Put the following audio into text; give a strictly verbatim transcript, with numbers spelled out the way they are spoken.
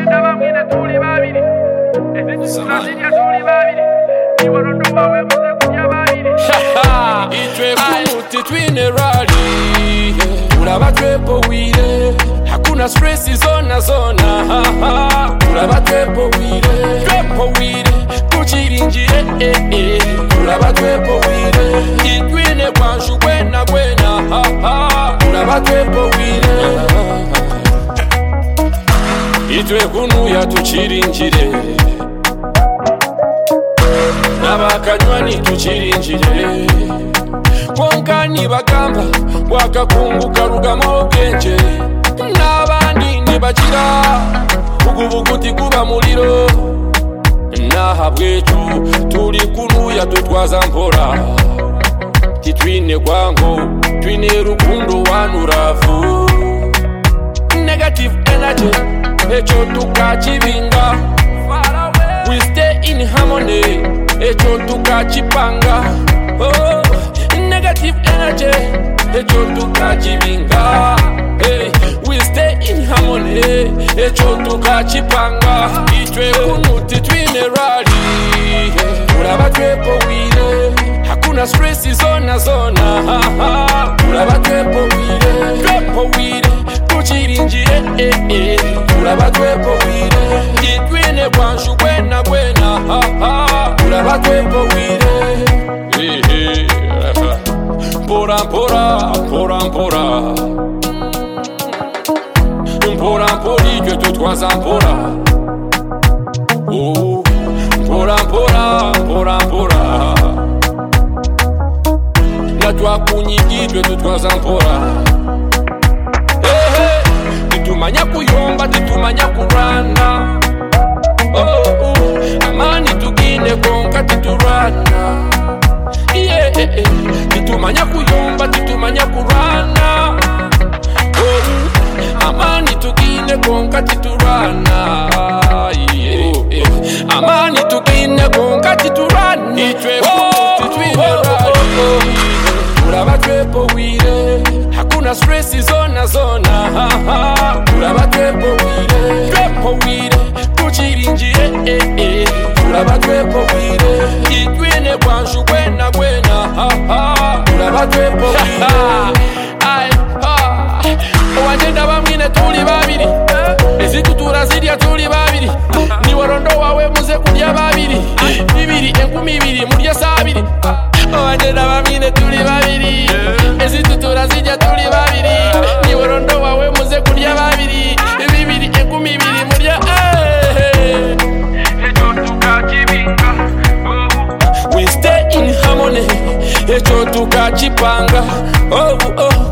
wagenda bamwine tuli babiri ezitutunasiria tuli babiri niworondo wawe muze kulya babiri itwe kumuti twine rali tulaba twepowire hakuna stressi zona zona tulaba twepowire twepowire tuchirinjire eh eh tulaba twepowire itwine kwanshu kwena kwena tulaba twepowire itwe kunuya tuchirinjire nabakanywani tuchirinjire konkani bagamba bwakakunguka rugamo bwenje n'abandi nibakira bugubuguti kuba muliro naha bwetu turi kunuya tutwaza mpora titwine kwango twine rukundo wanuravu negative energy echo tukachibinga we stay in harmony echo tukachipanga oh negative energy echo tukachibinga hey we stay in harmony echo tukachipanga itwe kunuti twine rali tulaba twepowire hakuna stressi zona zona tulaba twepowire twepowire tuchirinjire eh eh tulaba twepowire itwine kwanshu kwena kwena tulaba twepowire eh eh mpora mpora mpora mpora mpora mpori que tu twaza mpora oh mpora mpora mpora mpora na twa kunyigidwe tu twaza mpora eh eh titumanya kuyomba titumanya kurana oh oh amani tugine konka titurana yeah eh eh titumanya kuyomba titumanya kurana oh amani tugine konka titurana yeah eh amani tugine konka titurana itwe titwine rali tulaba twepowire hakuna stressi zona zona tulaba twepowire twepowire tuchirinjire eh eh tulaba twepowire itwine kwanshu kwena kwena tulaba twepowire ai ha wagenda bamwine tuli babiri ezitutura zirya tuli babiri niworondo wawe muze kulya babiri bibiri enkumi ibiri mulya sabiri wagenda bamwine tuli babiri ezitutura zirya tuli babiri niworondo wawe muze kulya babiri bibiri enkumi ibiri mulya echo tukachibinga we stay in harmony echo tukachipanga oh oh